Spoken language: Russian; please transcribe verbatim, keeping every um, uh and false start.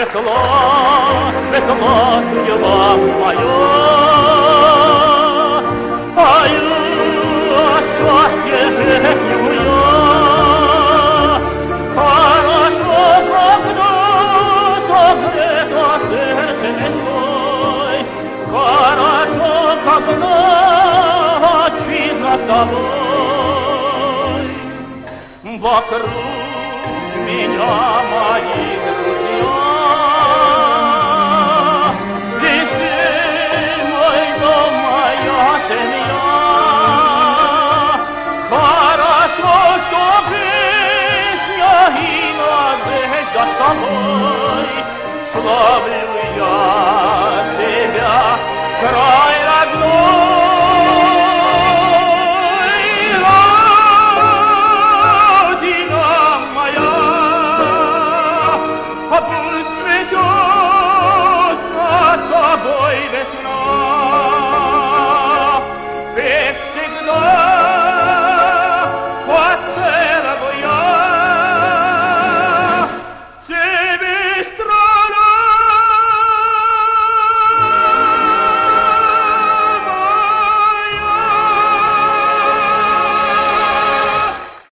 светло, светло судьба моя. Пою от счастья песню я. Хорошо, когда согрето сердце мечтой. Хорошо, когда отчизна с тобой. Вокруг меня мои друзья. Везде мой дом, моя семья. Хорошо, что песня и надежда с тобой. Славлю я